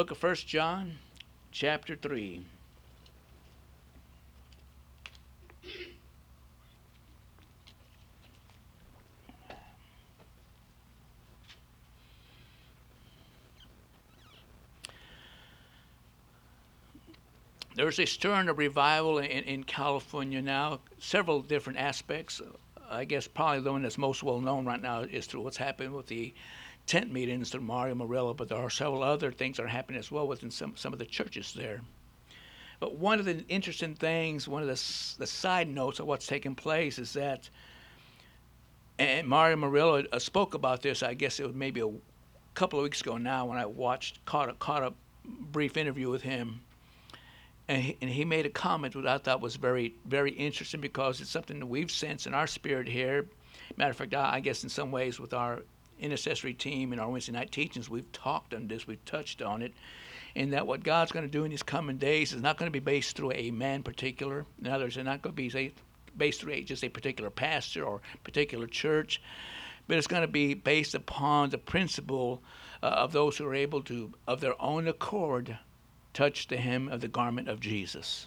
Book of First John, chapter 3. There's a stirring of revival in California now, several different aspects. I guess probably the one that's most well known right now is through what's happened with the tent meetings through Mario Murillo, but there are several other things that are happening as well within some of the churches there. But one of the interesting things, one of the side notes of what's taking place is that, and Mario Murillo spoke about this, I guess it was maybe a couple of weeks ago now when I caught a brief interview with him. And he made a comment that I thought was very, very interesting because it's something that we've sensed in our spirit here. Matter of fact, I guess in some ways with our intercessory team and our Wednesday night teachings, we've talked on this, we've touched on it, and that what God's going to do in these coming days is not going to be based through a man particular. In other words, it's not going to be based through just a particular pastor or particular church, but it's going to be based upon the principle of those who are able to, of their own accord, touch the hem of the garment of Jesus.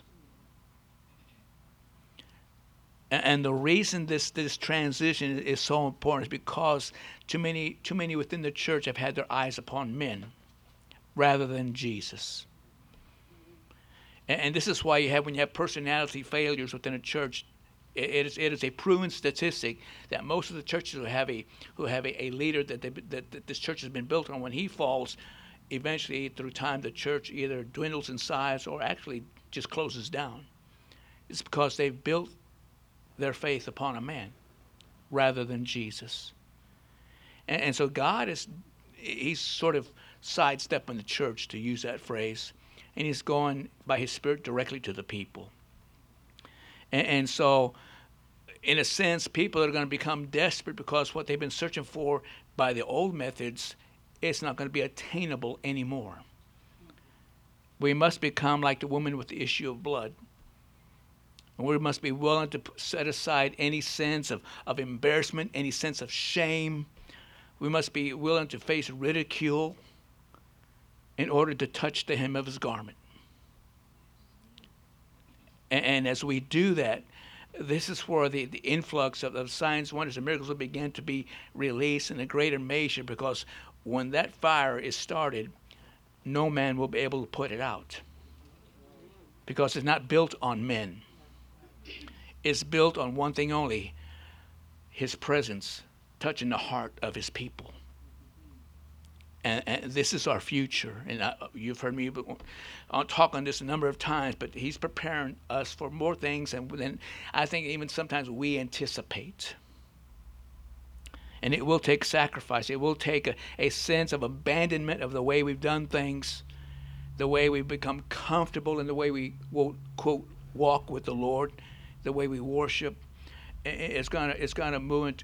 And the reason this transition is so important is because too many within the church have had their eyes upon men rather than Jesus. And this is why when you have personality failures within a church, it is a proven statistic that most of the churches who have a leader that this church has been built on, when he falls, eventually through time the church either dwindles in size or actually just closes down. It's because they've built their faith upon a man rather than Jesus. And so he's sort of sidestepping the church, to use that phrase, and he's going by his Spirit directly to the people. And so, in a sense, people are going to become desperate because what they've been searching for by the old methods, it's not going to be attainable anymore. We must become like the woman with the issue of blood. And we must be willing to set aside any sense of embarrassment, any sense of shame. We must be willing to face ridicule in order to touch the hem of his garment. And as we do that, this is where the influx of signs, wonders, and miracles will begin to be released in a greater measure, because when that fire is started, no man will be able to put it out, because it's not built on men. It's built on one thing only: his presence touching the heart of his people. And this is our future. And you've heard me talk on this a number of times, but he's preparing us for more things than I think even sometimes we anticipate. And it will take sacrifice. It will take a sense of abandonment of the way we've done things, the way we've become comfortable, in the way we will, quote, walk with the Lord, the way we worship. It's gonna move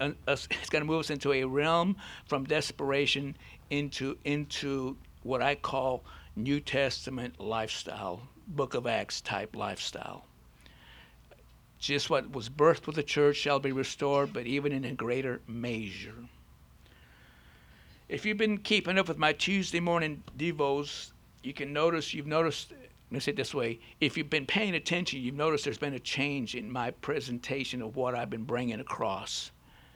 us into a realm from desperation into what I call New Testament lifestyle, Book of Acts type lifestyle. Just what was birthed with the church shall be restored, but even in a greater measure. If you've been keeping up with my Tuesday morning devos, you've noticed, let me say it this way: if you've been paying attention, you've noticed there's been a change in my presentation of what I've been bringing across.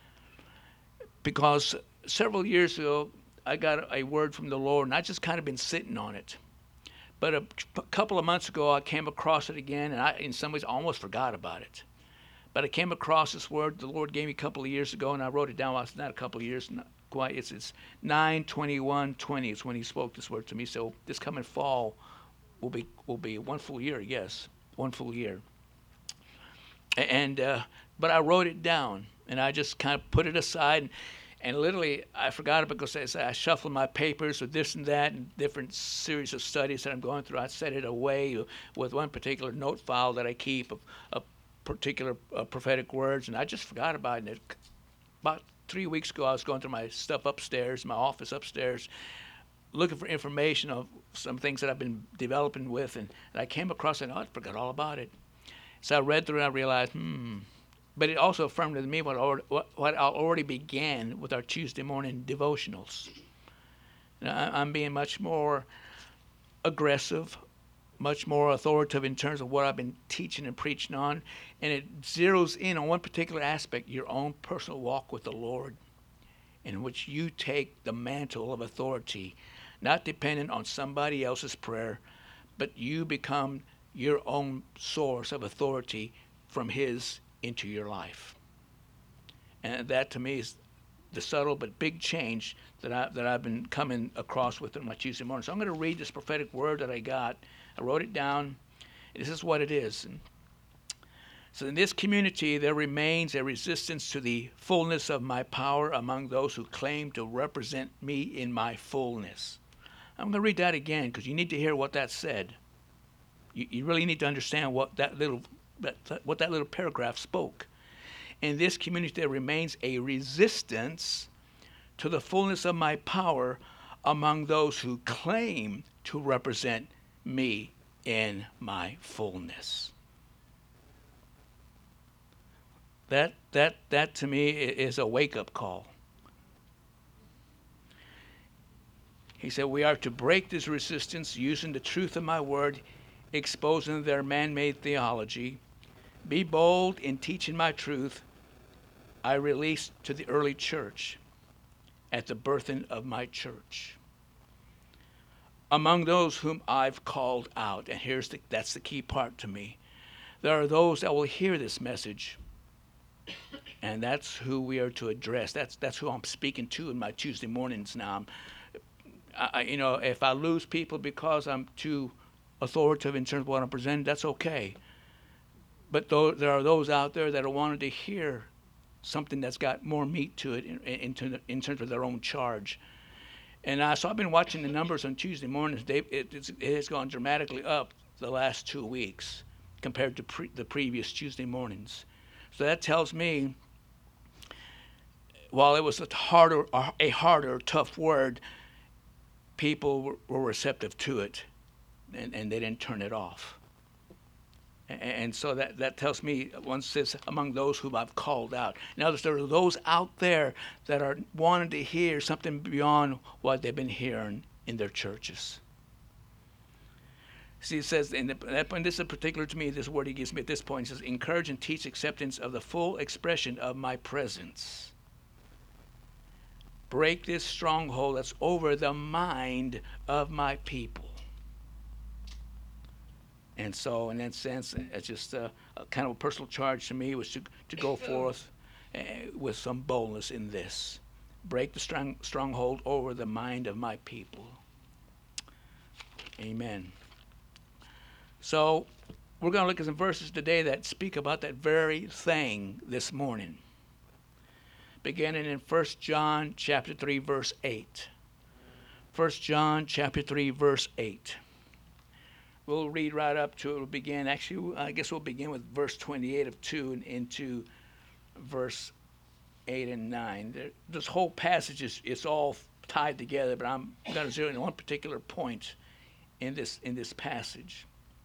Because several years ago, I got a word from the Lord, and I just kind of been sitting on it. But a couple of months ago, I came across it again, and I, in some ways, almost forgot about it. But I came across this word the Lord gave me a couple of years ago, and I wrote it down. Well, it's not a couple of years, not quite. It's 9/21/20 is when He spoke this word to me. So this coming fall will be 1 full year, yes, 1 full year. And but I wrote it down, and I just kind of put it aside, and literally I forgot it because I shuffled my papers with this and that and different series of studies that I'm going through. I set it away with one particular note file that I keep of particular prophetic words, and I just forgot about it. About 3 weeks ago, I was going through my stuff upstairs, my office upstairs, looking for information of some things that I've been developing with, and I came across it, and I forgot all about it. So I read through it, and I realized, But it also affirmed to me what I already began with our Tuesday morning devotionals. I'm being much more aggressive, much more authoritative in terms of what I've been teaching and preaching on, and it zeroes in on one particular aspect, your own personal walk with the Lord, in which you take the mantle of authority, not dependent on somebody else's prayer, but you become your own source of authority from His into your life. And that to me is the subtle but big change that I've been coming across with in my Tuesday morning. So I'm going to read this prophetic word that I got. I wrote it down. This is what it is. So in this community, there remains a resistance to the fullness of my power among those who claim to represent me in my fullness. I'm going to read that again because you need to hear what that said. You really need to understand what that little paragraph spoke. In this community, there remains a resistance to the fullness of my power among those who claim to represent me in my fullness. That to me is a wake-up call. He said, we are to break this resistance using the truth of my word, exposing their man-made theology. Be bold in teaching my truth. I released to the early church at the birthing of my church. Among those whom I've called out, and that's the key part to me, there are those that will hear this message, and that's who we are to address. That's who I'm speaking to in my Tuesday mornings now. If I lose people because I'm too authoritative in terms of what I'm presenting, that's okay. But there are those out there that are wanting to hear something that's got more meat to it in terms of their own charge. And so I've been watching the numbers on Tuesday mornings. It has gone dramatically up the last 2 weeks compared to the previous Tuesday mornings. So that tells me, while it was a harder, tough word, people were receptive to it, and they didn't turn it off. And so that tells me, one says, among those whom I've called out. Now, there are those out there that are wanting to hear something beyond what they've been hearing in their churches. See, it says, and this is particular to me, this word he gives me at this point, it says, encourage and teach acceptance of the full expression of my presence. Break this stronghold that's over the mind of my people. And so, in that sense, it's just a kind of a personal charge to me was to go forth with some boldness in this. Break the stronghold over the mind of my people. Amen. So, we're going to look at some verses today that speak about that very thing this morning. Beginning in 1 John chapter 3, verse 8. 1 John chapter 3, verse 8. We'll read right up to it. We'll begin. Actually, I guess we'll begin with verse 28 of 2 and into verse 8 and 9. This whole passage is all tied together, but I'm going to zero in on one particular point in this passage.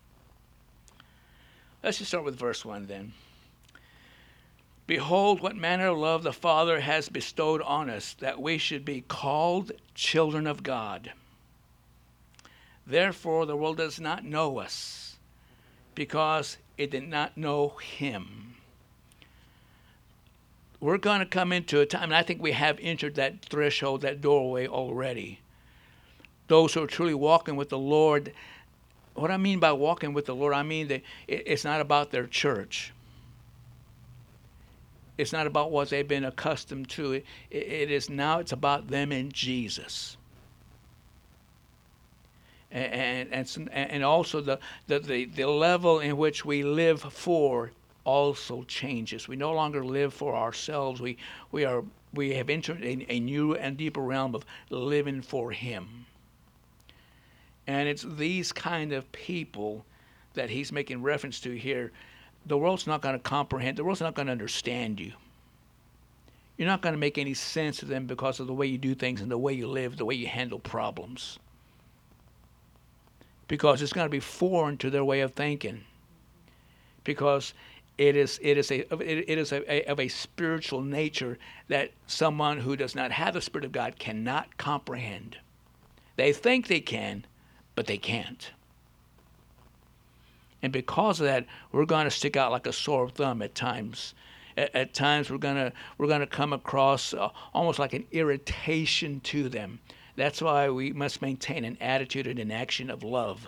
Let's just start with verse 1 then. Behold, what manner of love the Father has bestowed on us, that we should be called children of God. Therefore, the world does not know us, because it did not know him. We're going to come into a time, and I think we have entered that threshold, that doorway already. Those who are truly walking with the Lord. What I mean by walking with the Lord, I mean that it's not about their church. It's not about what they've been accustomed to. It's about them and Jesus. And also the level in which we live for also changes. We no longer live for ourselves. We have entered a new and deeper realm of living for Him. And it's these kind of people that he's making reference to here. The world's not going to comprehend. The world's not going to understand you. You're not going to make any sense to them because of the way you do things and the way you live, the way you handle problems. Because it's going to be foreign to their way of thinking. Because it is of a spiritual nature that someone who does not have the Spirit of God cannot comprehend. They think they can, but they can't. And because of that, we're going to stick out like a sore thumb at times. At times, we're gonna come across almost like an irritation to them. That's why we must maintain an attitude and an action of love,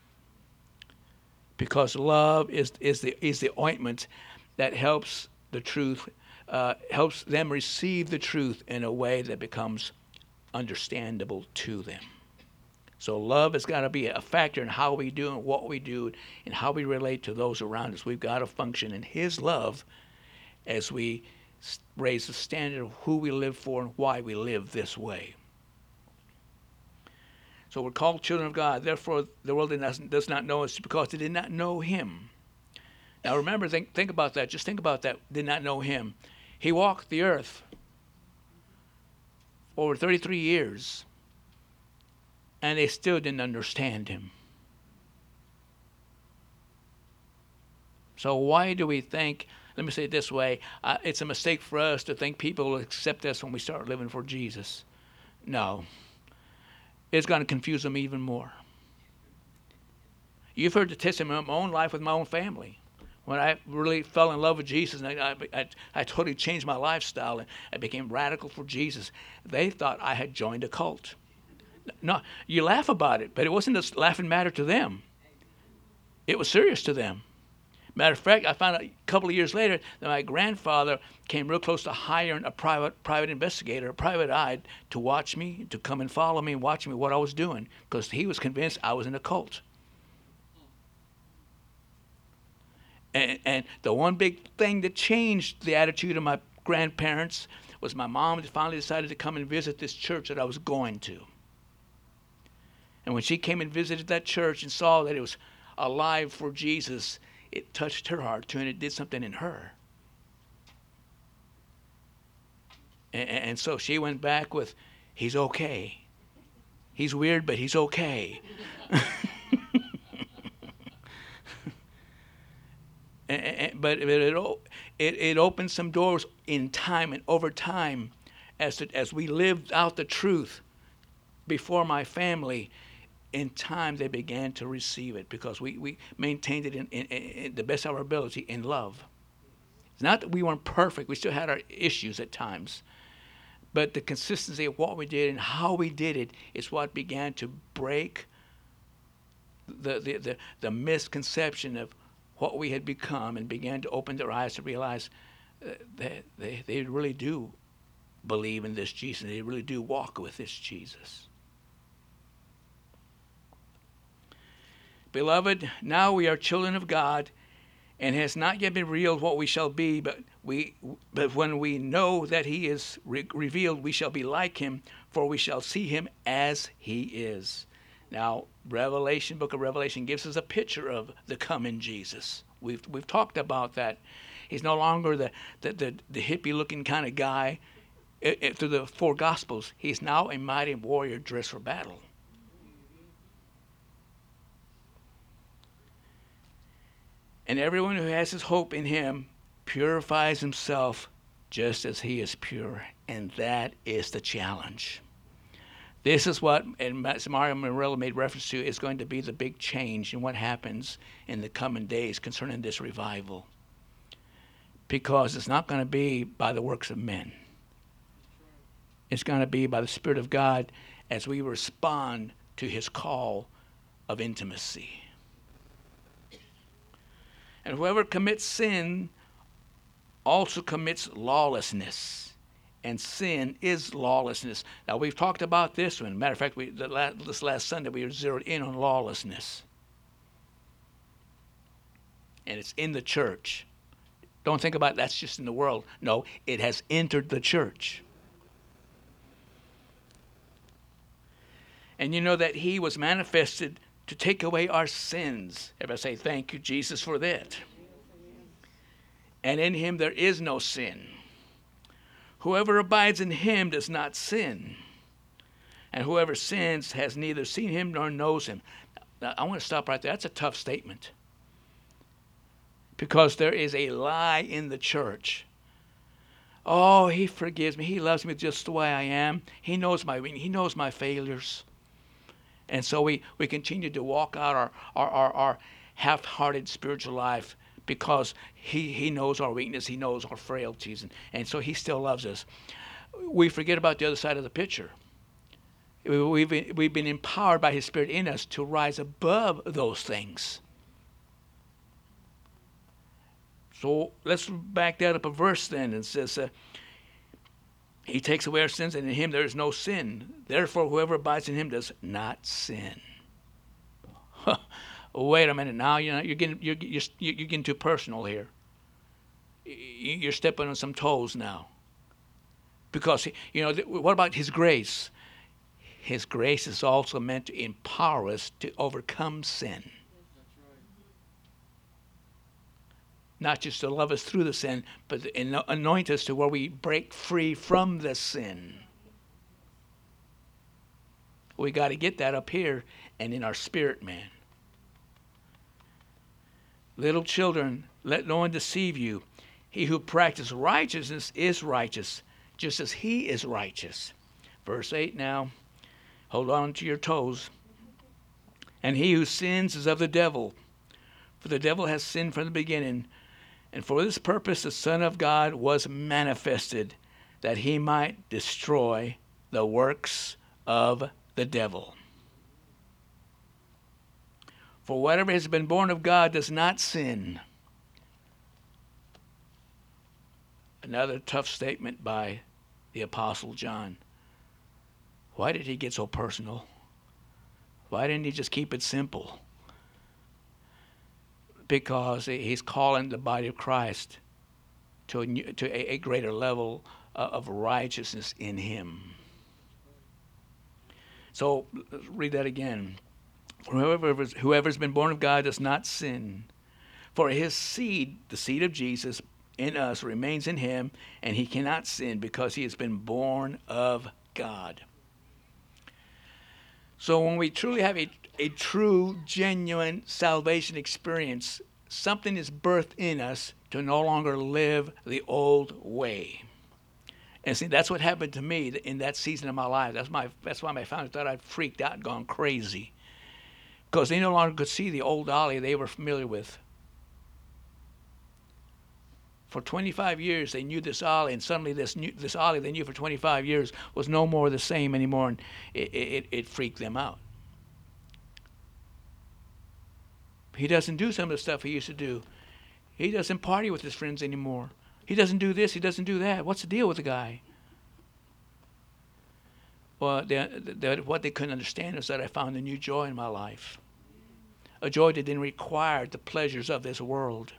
because love is the ointment that helps the truth, helps them receive the truth in a way that becomes understandable to them. So love has got to be a factor in how we do and what we do and how we relate to those around us. We've got to function in His love as we raise the standard of who we live for and why we live this way. So we're called children of God. Therefore, the world does not know us because they did not know Him. Now remember, think about that. Just think about that. Did not know Him. He walked the earth over 33 years. And they still didn't understand Him. So why do we think, let me say it this way, it's a mistake for us to think people will accept us when we start living for Jesus. No. It's going to confuse them even more. You've heard the testimony of my own life with my own family. When I really fell in love with Jesus, and I totally changed my lifestyle, and I became radical for Jesus, they thought I had joined a cult. No, you laugh about it, but it wasn't a laughing matter to them. It was serious to them. Matter of fact, I found out a couple of years later that my grandfather came real close to hiring a private investigator, a private eye, to watch me, to come and follow me and watch me what I was doing, because he was convinced I was in a cult. And the one big thing that changed the attitude of my grandparents was my mom finally decided to come and visit this church that I was going to. And when she came and visited that church and saw that it was alive for Jesus, it touched her heart too, and it did something in her. And so she went back with, he's okay. He's weird, but he's okay. But it opened some doors in time and over time as we lived out the truth before my family. In time, they began to receive it because we maintained it in the best of our ability in love. It's not that we weren't perfect. We still had our issues at times. But the consistency of what we did and how we did it is what began to break the misconception of what we had become and began to open their eyes to realize that they really do believe in this Jesus. They really do walk with this Jesus. Beloved, now we are children of God, and it has not yet been revealed what we shall be, but when we know that He is revealed, we shall be like Him, for we shall see Him as He is. Now, book of Revelation gives us a picture of the coming Jesus. We've talked about that. He's no longer the hippie-looking kind of guy. Through the four Gospels, He's now a mighty warrior dressed for battle. And everyone who has his hope in Him purifies himself just as He is pure. And that is the challenge. This is what, and Mario Murillo made reference to, is going to be the big change in what happens in the coming days concerning this revival. Because it's not going to be by the works of men. It's going to be by the Spirit of God as we respond to His call of intimacy. And whoever commits sin also commits lawlessness. And sin is lawlessness. Now, we've talked about this one. Matter of fact, this last Sunday, we were zeroed in on lawlessness. And it's in the church. Don't think about that's just in the world. No, it has entered the church. And you know that He was manifested to take away our sins. Everybody say, thank you, Jesus, for that. And in Him there is no sin. Whoever abides in Him does not sin. And whoever sins has neither seen Him nor knows Him. Now, I want to stop right there. That's a tough statement. Because there is a lie in the church. Oh, He forgives me. He loves me just the way I am. He knows my failures. And so we continue to walk out our half-hearted spiritual life because he knows our weakness, he knows our frailties, and so he still loves us. We forget about the other side of the picture. We've been empowered by his Spirit in us to rise above those things. So let's back that up a verse then. It says, he takes away our sins, and in him there is no sin. Therefore, whoever abides in him does not sin. Wait a minute now. You're getting too personal here. You're stepping on some toes now. Because, what about his grace? His grace is also meant to empower us to overcome sin. Not just to love us through the sin, but to anoint us to where we break free from the sin. We got to get that up here and in our spirit, man. Little children, let no one deceive you. He who practices righteousness is righteous, just as he is righteous. Verse 8 now. Hold on to your toes. And he who sins is of the devil, for the devil has sinned from the beginning. And for this purpose the Son of God was manifested, that he might destroy the works of the devil. For whatever has been born of God does not sin. Another tough statement by the Apostle John. Why did he get so personal? Why didn't he just keep it simple? Because he's calling the body of Christ to a greater level of righteousness in him. So let's read that again. Whoever's been born of God does not sin. For his seed, the seed of Jesus in us, remains in him, and he cannot sin because he has been born of God. So when we truly have a true, genuine salvation experience, something is birthed in us to no longer live the old way. And see, that's what happened to me in that season of my life. That's why my family thought I'd freaked out and gone crazy. Because they no longer could see the old Ollie they were familiar with. For 25 years, they knew this Ollie, and suddenly this Ollie they knew for 25 years was no more the same anymore, and it freaked them out. He doesn't do some of the stuff he used to do. He doesn't party with his friends anymore. He doesn't do this, he doesn't do that. What's the deal with the guy? Well, what they couldn't understand is that I found a new joy in my life. A joy that didn't require the pleasures of this world.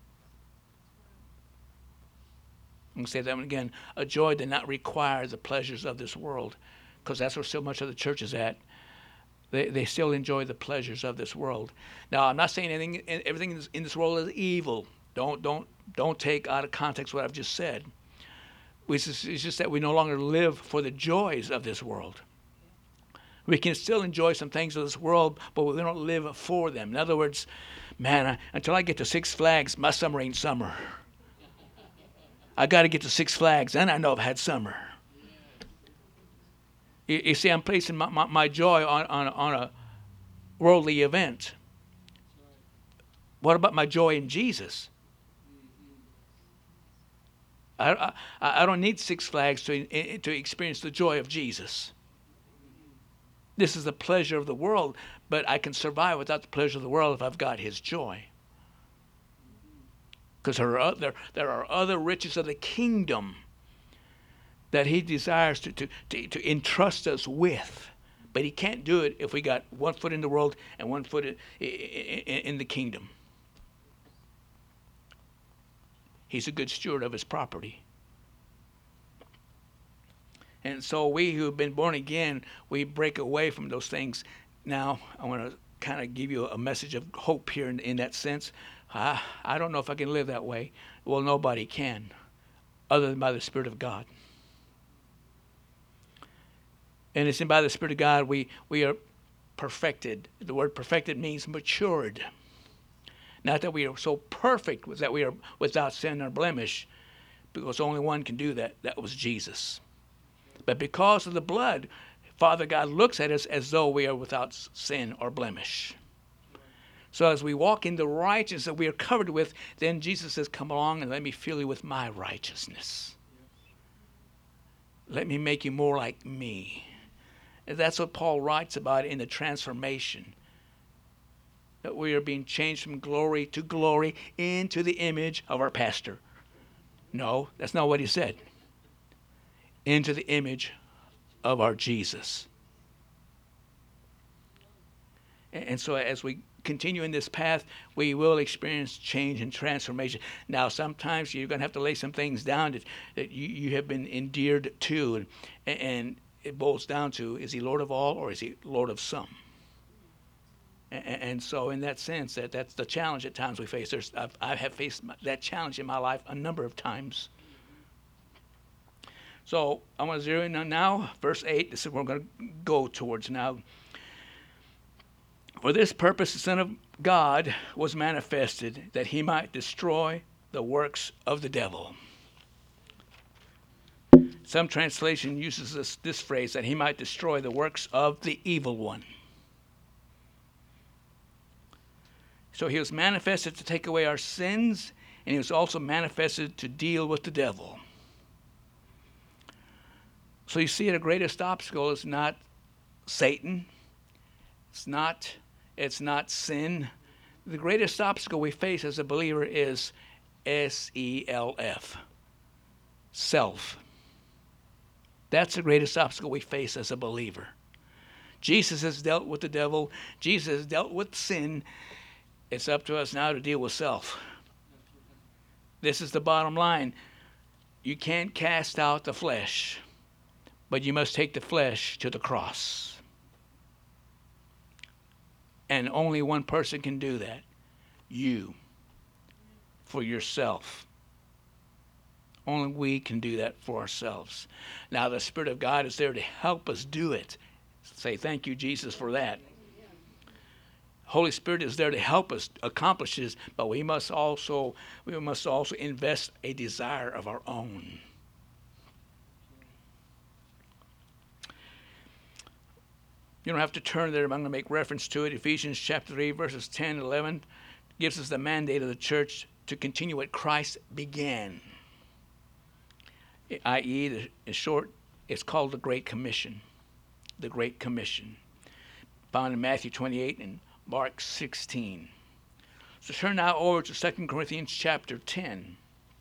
I'm going to say that one again. A joy that did not require the pleasures of this world. Because that's where so much of the church is at. They still enjoy the pleasures of this world. Now, I'm not saying everything in this world is evil. Don't take out of context what I've just said. It's just that we no longer live for the joys of this world. We can still enjoy some things of this world, but we don't live for them. In other words, man, until I get to Six Flags, my summer ain't summer. I got to get to Six Flags, then I know I've had summer. You see, I'm placing my joy on a worldly event. What about my joy in Jesus? I don't need Six Flags to experience the joy of Jesus. This is the pleasure of the world, but I can survive without the pleasure of the world if I've got his joy. Because there are other riches of the kingdom that he desires to entrust us with. But he can't do it if we got one foot in the world and one foot in the kingdom. He's a good steward of his property. And so we who have been born again, we break away from those things. Now, I want to kind of give you a message of hope here in that sense. I don't know if I can live that way. Well, nobody can, other than by the Spirit of God. And it's by the Spirit of God we are perfected. The word perfected means matured. Not that we are so perfect that we are without sin or blemish, because only one can do that. That was Jesus. But because of the blood, Father God looks at us as though we are without sin or blemish. So as we walk in the righteousness that we are covered with, then Jesus says, come along and let me fill you with my righteousness. Let me make you more like me. And that's what Paul writes about in the transformation. That we are being changed from glory to glory into the image of our pastor. No, that's not what he said. Into the image of our Jesus. And so as we continue in this path, we will experience change and transformation. Now, sometimes you're going to have to lay some things down that you have been endeared to. And it boils down to, is he Lord of all or is he Lord of some? And so in that sense, that's the challenge at times we face. I have faced that challenge in my life a number of times. So I want to zero in on now, verse 8. This is what we're going to go towards now. For this purpose the Son of God was manifested, that he might destroy the works of the devil. Some translation uses this phrase, that he might destroy the works of the evil one. So he was manifested to take away our sins, and he was also manifested to deal with the devil. So you see, the greatest obstacle is not Satan. It's not sin. The greatest obstacle we face as a believer is S-E-L-F. Self. That's the greatest obstacle we face as a believer. Jesus has dealt with the devil. Jesus has dealt with sin. It's up to us now to deal with self. This is the bottom line. You can't cast out the flesh, but you must take the flesh to the cross. And only one person can do that. You. For yourself. Only we can do that for ourselves. Now the Spirit of God is there to help us do it. Say thank you, Jesus, for that. Holy Spirit is there to help us accomplish this, but we must also invest a desire of our own. You don't have to turn there, but I'm going to make reference to it. Ephesians chapter 3, verses 10 and 11 gives us the mandate of the church to continue what Christ began. I.e., in short, it's called the Great Commission. The Great Commission. Found in Matthew 28 and Mark 16. So turn now over to 2 Corinthians chapter 10.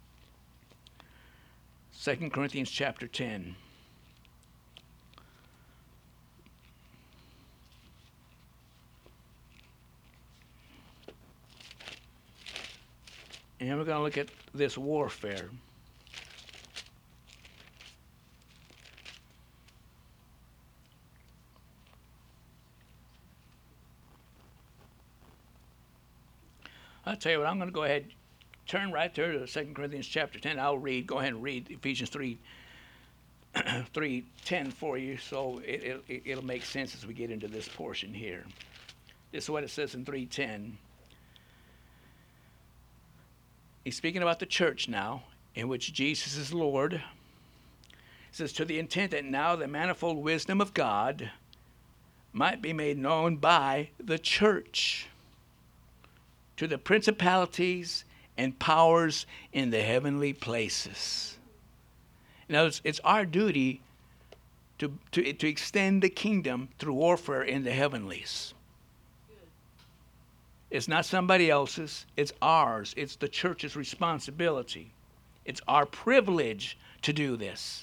2 Corinthians chapter 10. And we're going to look at this warfare. I'll tell you what, I'm going to go ahead, turn right there to 2 Corinthians chapter 10. I'll read, go ahead and read Ephesians 3:10 for you, so it'll make sense as we get into this portion here. This is what it says in 3:10. He's speaking about the church now, in which Jesus is Lord. It says, to the intent that now the manifold wisdom of God might be made known by the church to the principalities and powers in the heavenly places. Now, it's our duty to extend the kingdom through warfare in the heavenlies. It's not somebody else's, it's ours. It's the church's responsibility. It's our privilege to do this.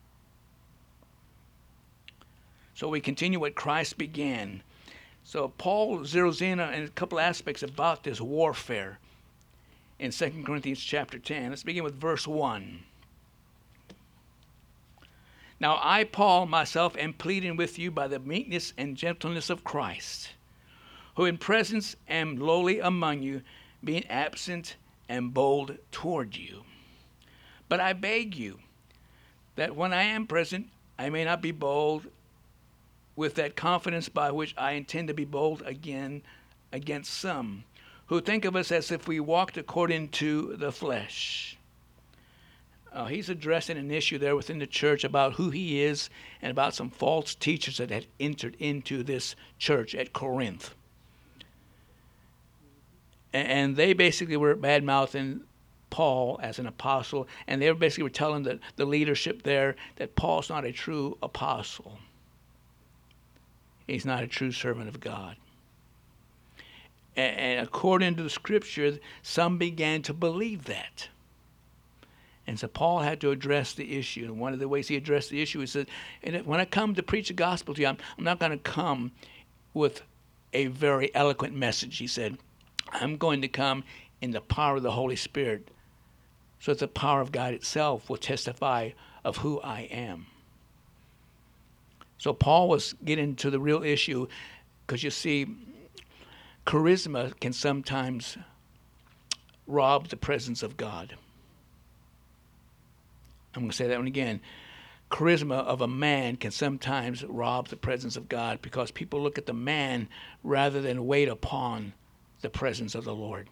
So we continue what Christ began. So Paul zeroes in on a couple aspects about this warfare in 2 Corinthians chapter 10. Let's begin with verse 1. Now I, Paul, myself, am pleading with you by the meekness and gentleness of Christ, who in presence am lowly among you, being absent and bold toward you. But I beg you that when I am present, I may not be bold with that confidence by which I intend to be bold again against some who think of us as if we walked according to the flesh. He's addressing an issue there within the church about who he is and about some false teachers that had entered into this church at Corinth. And they basically were bad-mouthing Paul as an apostle, and they basically were telling the leadership there that Paul's not a true apostle. He's not a true servant of God. And according to the scripture, some began to believe that. And so Paul had to address the issue. And one of the ways he addressed the issue is that when I come to preach the gospel to you, I'm not going to come with a very eloquent message. He said, I'm going to come in the power of the Holy Spirit, so that the power of God itself will testify of who I am. So Paul was getting to the real issue, because you see, charisma can sometimes rob the presence of God. I'm going to say that one again. Charisma of a man can sometimes rob the presence of God, because people look at the man rather than wait upon the presence of the Lord.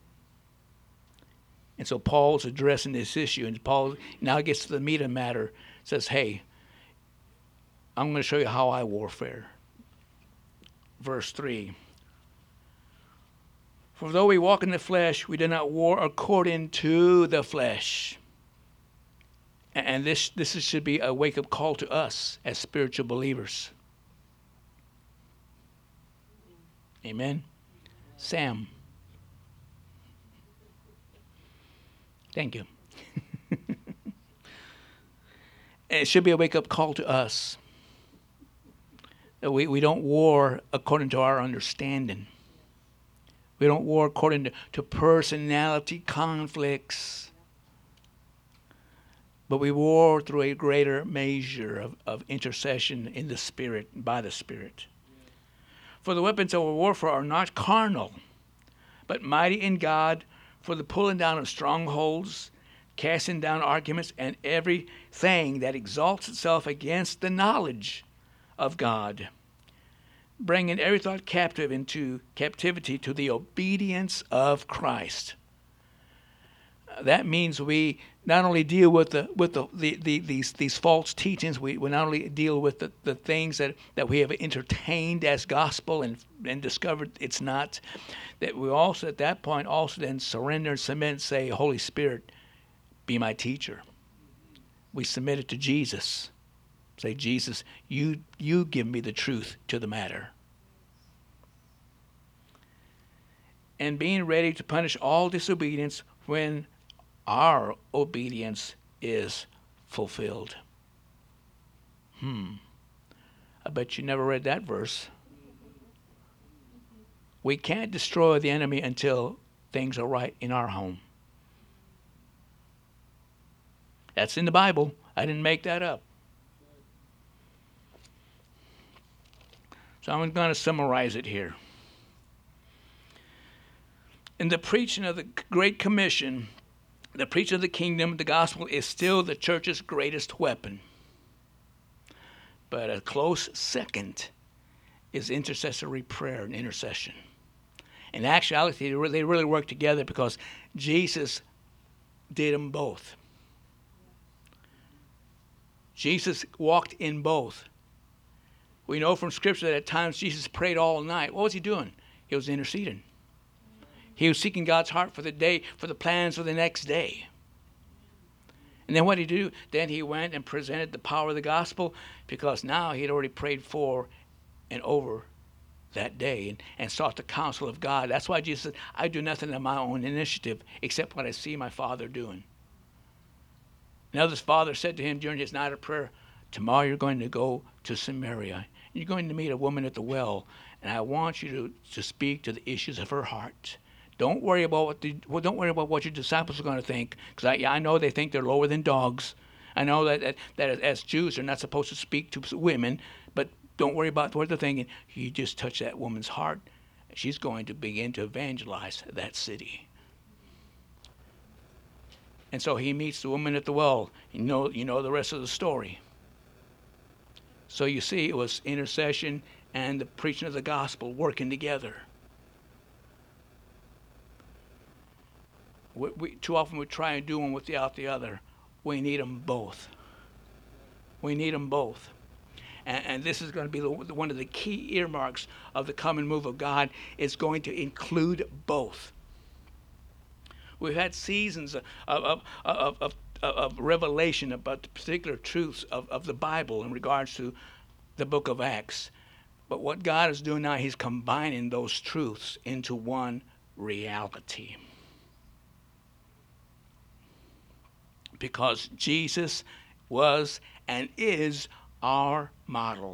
And so Paul's addressing this issue, and Paul now gets to the meat of the matter, says, hey, I'm going to show you how I warfare. Verse 3. For though we walk in the flesh, we do not war according to the flesh. And this should be a wake-up call to us as spiritual believers. Amen? Sam. Thank you. It should be a wake-up call to us. We don't war according to our understanding. We don't war according to personality conflicts. But we war through a greater measure of intercession in the Spirit, by the Spirit. For the weapons of our warfare are not carnal, but mighty in God for the pulling down of strongholds, casting down arguments, and everything that exalts itself against the knowledge of God, bringing every thought captive into captivity to the obedience of Christ. That means we not only deal with these false teachings, we not only deal with the things that we have entertained as gospel and discovered it's not, that we also at that point also then surrender and submit and say, Holy Spirit, be my teacher. We submit it to Jesus. Say, Jesus, you give me the truth to the matter. And being ready to punish all disobedience when our obedience is fulfilled. I bet you never read that verse. We can't destroy the enemy until things are right in our home. That's in the Bible. I didn't make that up. So I'm going to summarize it here. In the preaching of the Great Commission, the preaching of the kingdom, the gospel, is still the church's greatest weapon. But a close second is intercessory prayer and intercession. In actuality, they really work together because Jesus did them both. Jesus walked in both. We know from Scripture that at times Jesus prayed all night. What was he doing? He was interceding. He was seeking God's heart for the day, for the plans for the next day. And then what did he do? Then he went and presented the power of the gospel, because now he had already prayed for and over that day and sought the counsel of God. That's why Jesus said, I do nothing of my own initiative except what I see my Father doing. Now this father said to him during his night of prayer, tomorrow you're going to go to Samaria. You're going to meet a woman at the well, and I want you to speak to the issues of her heart. Don't worry about what your disciples are going to think, because I know they think they're lower than dogs. I know that as Jews they're not supposed to speak to women, but don't worry about what they're thinking. You just touch that woman's heart, she's going to begin to evangelize that city. And so he meets the woman at the well. You know the rest of the story. So you see, it was intercession and the preaching of the gospel working together. We too often we try and do one without the other. We need them both. We need them both. And this is going to be one of the key earmarks of the coming move of God. It's going to include both. We've had seasons of revelation about the particular truths of the Bible in regards to the book of Acts. But what God is doing now, he's combining those truths into one reality. Because Jesus was and is our model.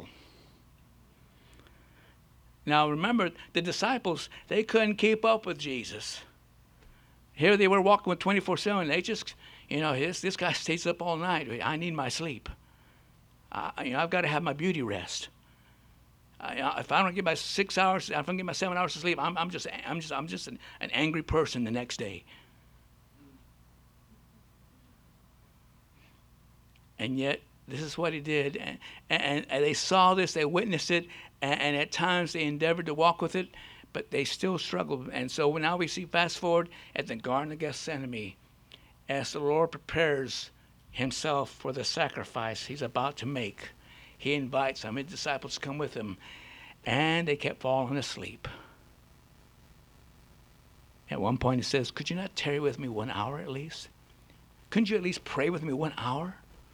Now remember, the disciples, they couldn't keep up with Jesus. Here they were walking with 24/7. They just, this guy stays up all night. I need my sleep. I've got to have my beauty rest. If I don't get my 6 hours, if I don't get my 7 hours of sleep, I'm just an angry person the next day. And yet, this is what he did. And they saw this, they witnessed it, and at times they endeavored to walk with it, but they still struggled. And so now we see, fast forward, at the Garden of Gethsemane, as the Lord prepares himself for the sacrifice he's about to make. He invites some of his disciples to come with him, and they kept falling asleep. At one point he says, could you not tarry with me 1 hour at least? Couldn't you at least pray with me 1 hour?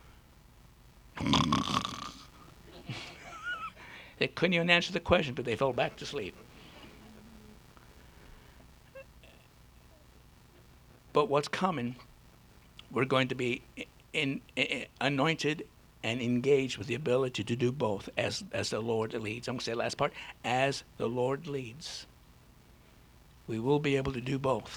They couldn't even answer the question, but they fell back to sleep. But what's coming, we're going to be anointed and engaged with the ability to do both as the Lord leads. I'm going to say the last part, as the Lord leads. We will be able to do both.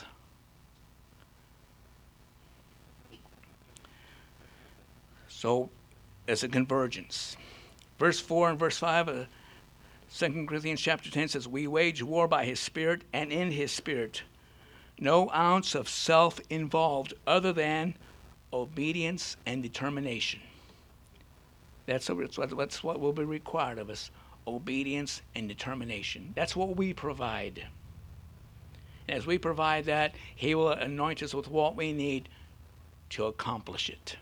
So, as a convergence. Verse 4 and verse 5 of 2 Corinthians chapter 10 says, we wage war by his Spirit and in his Spirit. No ounce of self involved other than obedience and determination. That's what will be required of us. Obedience and determination. That's what we provide. And as we provide that, he will anoint us with what we need to accomplish it.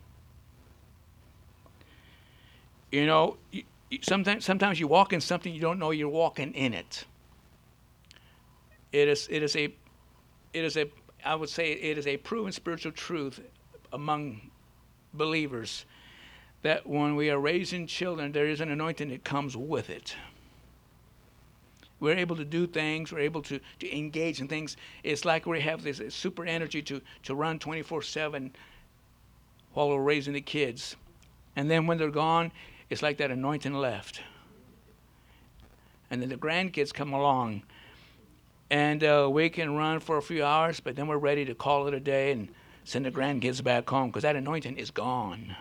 Sometimes you walk in something you don't know you're walking in it. It is a proven spiritual truth among believers that when we are raising children, there is an anointing that comes with it. We're able to do things. We're able to engage in things. It's like we have this super energy to run 24/7 while we're raising the kids. And then when they're gone, it's like that anointing left. And then the grandkids come along. And we can run for a few hours, but then we're ready to call it a day and send the grandkids back home because that anointing is gone.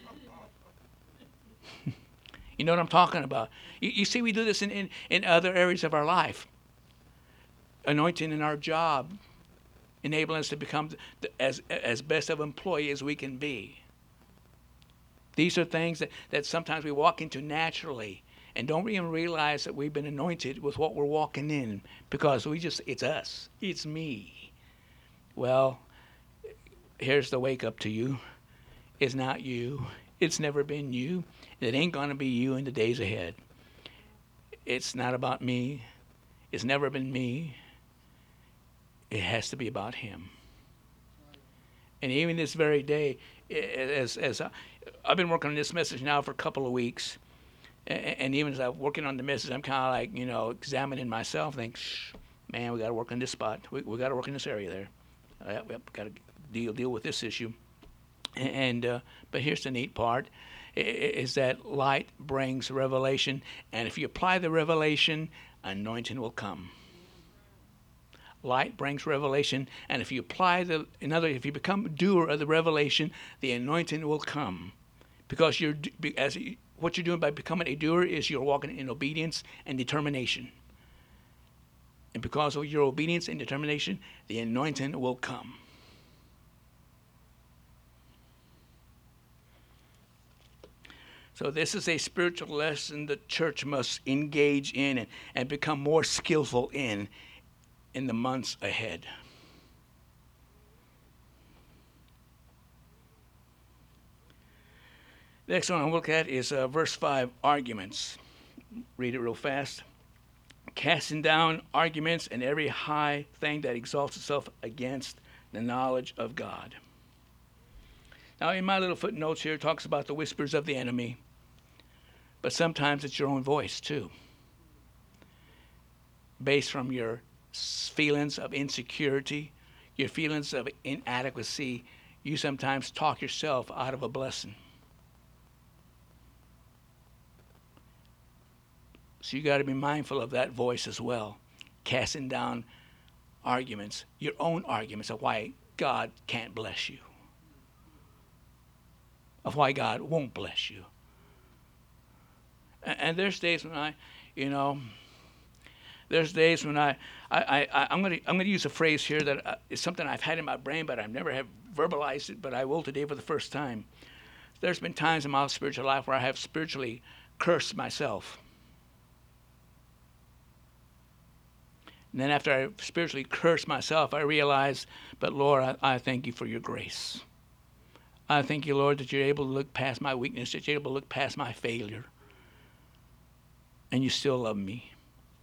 You know what I'm talking about? You see, we do this in other areas of our life. Anointing in our job, enabling us to become as best of employee as we can be. These are things that sometimes we walk into naturally and don't even realize that we've been anointed with what we're walking in because it's us. It's me. Well, here's the wake up to you. It's not you. It's never been you. It ain't going to be you in the days ahead. It's not about me. It's never been me. It has to be about him. And even this very day, as I've been working on this message now for a couple of weeks, and even as I'm working on the message, I'm kind of like, examining myself, think, man, we got to work on this spot. We got to work in this area there. We got to deal with this issue. But here's the neat part, is that light brings revelation, and if you apply the revelation, anointing will come. Light brings revelation, and if you apply if you become a doer of the revelation, the anointing will come, because what you're doing by becoming a doer is you're walking in obedience and determination, and because of your obedience and determination, the anointing will come. So this is a spiritual lesson the church must engage in and become more skillful in the months ahead. The next one I'll look at is verse 5, arguments. Read it real fast. Casting down arguments and every high thing that exalts itself against the knowledge of God. Now, in my little footnotes here, it talks about the whispers of the enemy, but sometimes it's your own voice, too. Based from your feelings of insecurity, your feelings of inadequacy, you sometimes talk yourself out of a blessing. So you got to be mindful of that voice as well, casting down arguments, your own arguments of why God can't bless you, of why God won't bless you. And there's days when there's days when I'm gonna use a phrase here that is something I've had in my brain, but I never have verbalized it, but I will today for the first time. There's been times in my spiritual life where I have spiritually cursed myself. And then after I spiritually cursed myself, I realized, but Lord, I thank you for your grace. I thank you, Lord, that you're able to look past my weakness, that you're able to look past my failure. And you still love me.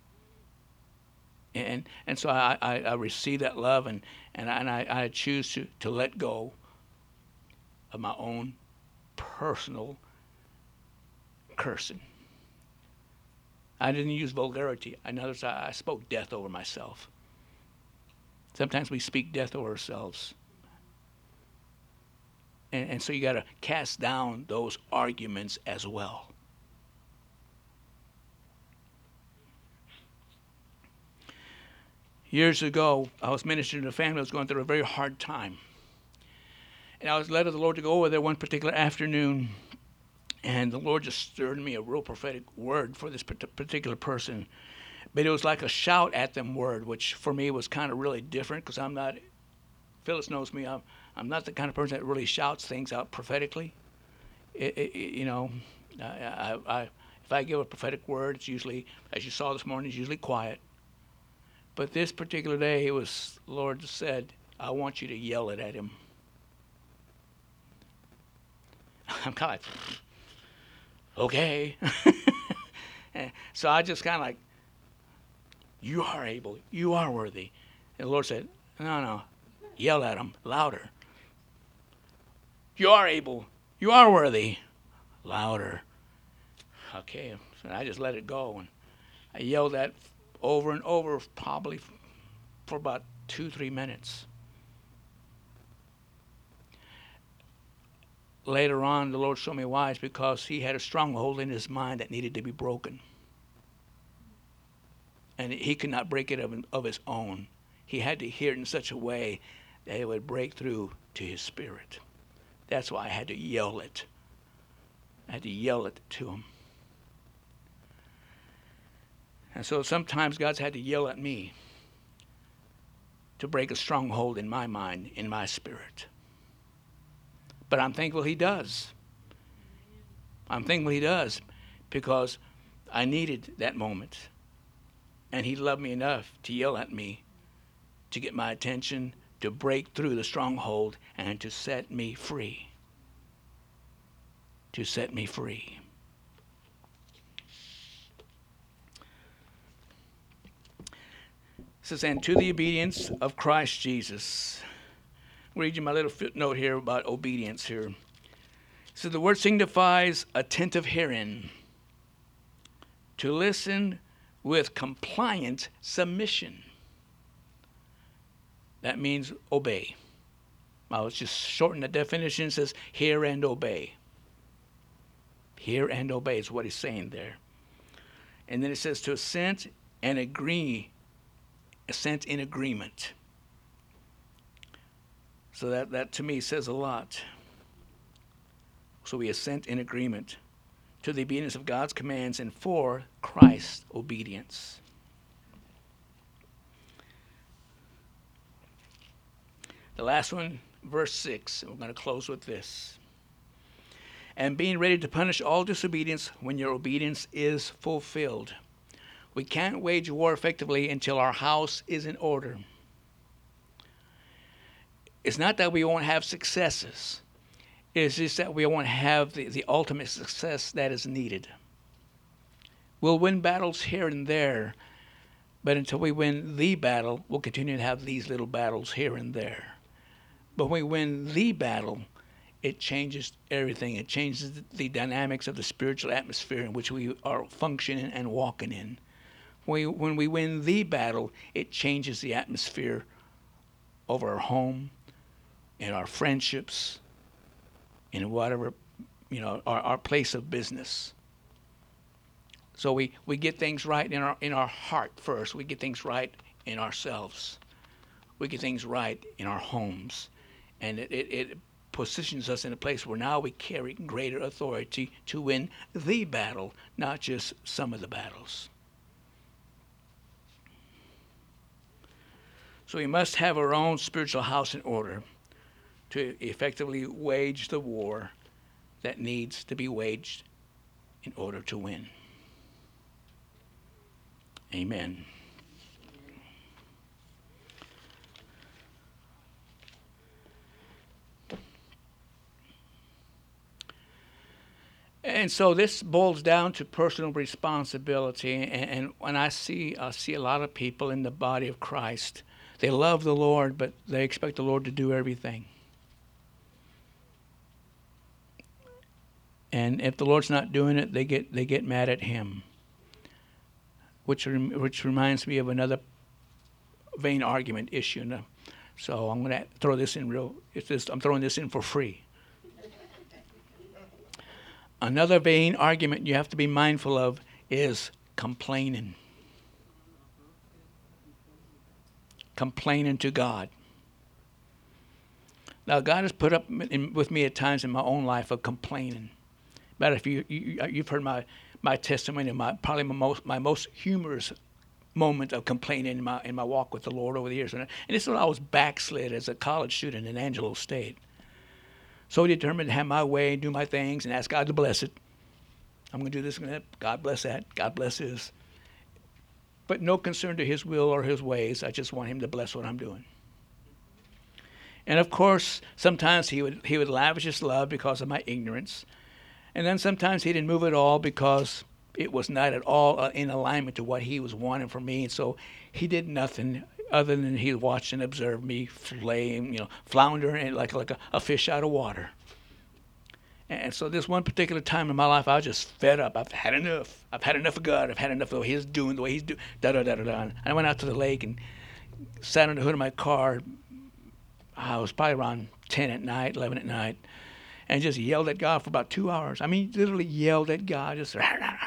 And so I receive that love, and I choose to let go of my own personal cursing. I didn't use vulgarity. In other words, I spoke death over myself. Sometimes we speak death over ourselves. And so you got to cast down those arguments as well. Years ago, I was ministering to a family that was going through a very hard time. And I was led of the Lord to go over there one particular afternoon, and the Lord just stirred in me a real prophetic word for this particular person. But it was like a shout at them word, which for me was kind of really different, because I'm not, Phyllis knows me, I'm not the kind of person that really shouts things out prophetically. If I give a prophetic word, it's usually, as you saw this morning, it's usually quiet. But this particular day, it was, the Lord said, I want you to yell it at him. I'm kind of like, okay. So I just kind of like, you are able, you are worthy. And the Lord said, no, yell at him louder. You are able, you are worthy, louder. Okay, so I just let it go. And I yelled that over and over, probably for about 2-3 minutes. Later on, the Lord showed me why. It's because he had a stronghold in his mind that needed to be broken. And he could not break it of his own. He had to hear it in such a way that it would break through to his spirit. That's why I had to yell it. I had to yell it to him. And so sometimes God's had to yell at me to break a stronghold in my mind, in my spirit. But I'm thankful he does. I'm thankful he does, because I needed that moment. And he loved me enough to yell at me, to get my attention, to break through the stronghold, and to set me free. To set me free. It says, and to the obedience of Christ Jesus. I'll read you my little footnote here about obedience here. So the word signifies attentive hearing, to listen with compliant submission. That means obey. I'll just shorten the definition. It says hear and obey. Hear and obey is what he's saying there. And then it says to assent and agree. Assent in agreement. So that to me says a lot. So we assent in agreement to the obedience of God's commands and for Christ's obedience. The last one, verse 6, and we're going to close with this. And being ready to punish all disobedience when your obedience is fulfilled. We can't wage war effectively until our house is in order. It's not that we won't have successes. It's just that we won't have the ultimate success that is needed. We'll win battles here and there, but until we win the battle, we'll continue to have these little battles here and there. But when we win the battle, it changes everything. It changes the dynamics of the spiritual atmosphere in which we are functioning and walking in. When we win the battle, it changes the atmosphere over our home, in our friendships, in whatever, our place of business. So we get things right in our heart first. We get things right in ourselves. We get things right in our homes. And it positions us in a place where now we carry greater authority to win the battle, not just some of the battles. So we must have our own spiritual house in order to effectively wage the war that needs to be waged in order to win. Amen. And so this boils down to personal responsibility. And when I see a lot of people in the body of Christ, they love the Lord, but they expect the Lord to do everything. And if the Lord's not doing it, they get mad at Him. Which reminds me of another vain argument issue. So I'm going to throw this in I'm throwing this in for free. Another vain argument you have to be mindful of is complaining. Complaining to God. Now, God has put up with me at times in my own life of complaining. But if you've heard my testimony, probably my most humorous moment of complaining in my walk with the Lord over the years. And this is when I was backslid as a college student in Angelo State. So determined to have my way, do my things, and ask God to bless it. I'm going to do this and that. God bless that. God bless this. But no concern to His will or His ways. I just want Him to bless what I'm doing. And of course, sometimes He would lavish His love because of my ignorance. And then sometimes He didn't move at all because it was not at all in alignment to what He was wanting from me. And so He did nothing other than He watched and observed me floundering like a fish out of water. And so this one particular time in my life, I was just fed up. I've had enough. I've had enough of God. I've had enough of His doing, the way He's doing, da-da-da-da-da. And I went out to the lake and sat on the hood of my car. I was probably around 10 at night, 11 at night, and just yelled at God for about 2 hours. I mean, literally yelled at God. Just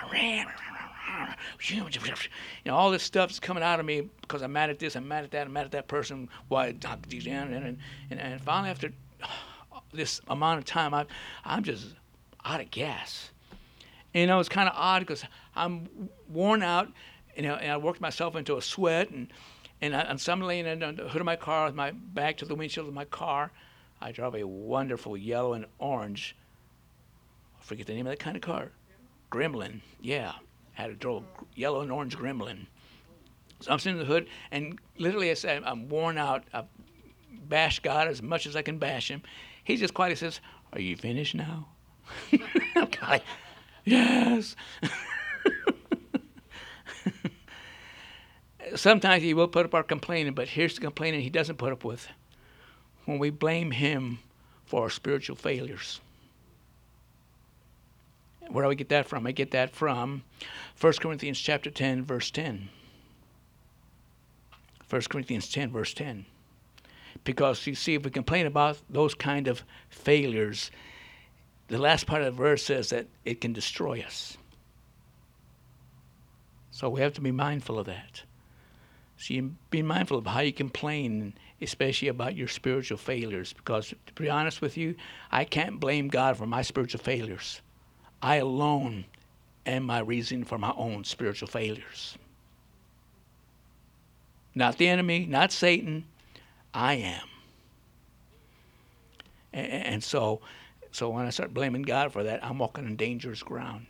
all this stuff is coming out of me because I'm mad at this, I'm mad at that, I'm mad at that person. Why? And finally, after this amount of time, I'm just out of gas. And it's kind of odd because I'm worn out, and I worked myself into a sweat, and so I'm laying on the hood of my car with my back to the windshield of my car. I drove a wonderful yellow and orange, I forget the name of that kind of car, Gremlin, yeah. Had to drove yellow and orange Gremlin. So I'm sitting in the hood, and literally I said, I'm worn out. I've bashed God as much as I can bash Him. He just quietly says, "Are you finished now?" I'm like, yes. Sometimes He will put up our complaining, but here's the complaining He doesn't put up with. When we blame Him for our spiritual failures. Where do I get that from? I get that from 1 Corinthians chapter 10, verse 10. 1 Corinthians 10, verse 10. Because, you see, if we complain about those kind of failures, the last part of the verse says that it can destroy us. So we have to be mindful of that. So you be mindful of how you complain, especially about your spiritual failures. Because, to be honest with you, I can't blame God for my spiritual failures. I alone am my reason for my own spiritual failures. Not the enemy, not Satan. I am. And so when I start blaming God for that, I'm walking on dangerous ground.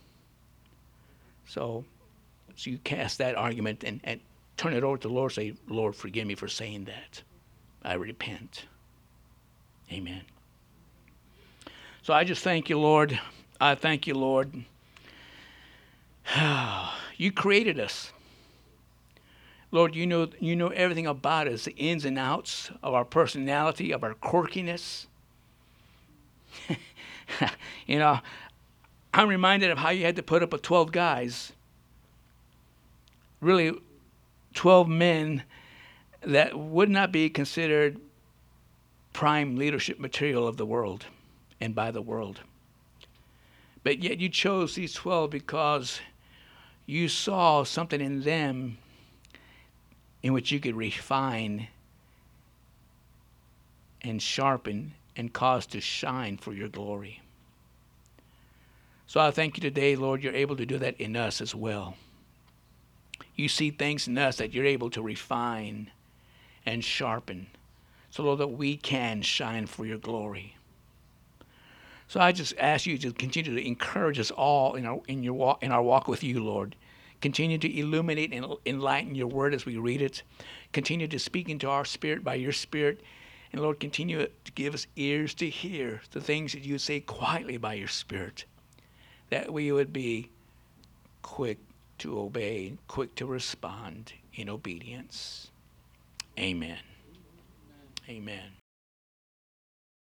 So you cast that argument and turn it over to the Lord. Say, Lord, forgive me for saying that. I repent. Amen. So I just thank you, Lord. I thank you, Lord. You created us. Lord, you know everything about us, the ins and outs of our personality, of our quirkiness. you know, I'm reminded of how you had to put up with 12 guys, really 12 men that would not be considered prime leadership material of the world and by the world. But yet you chose these 12 because you saw something in them in which you could refine and sharpen and cause to shine for your glory. So I thank you today, Lord, you're able to do that in us as well. You see things in us that you're able to refine and sharpen, so Lord, that we can shine for your glory. So I just ask you to continue to encourage us all in our walk with you, Lord. Continue to illuminate and enlighten your word as we read it. Continue to speak into our spirit by your spirit. And Lord, continue to give us ears to hear the things that you say quietly by your spirit, that we would be quick to obey, quick to respond in obedience. Amen. Amen.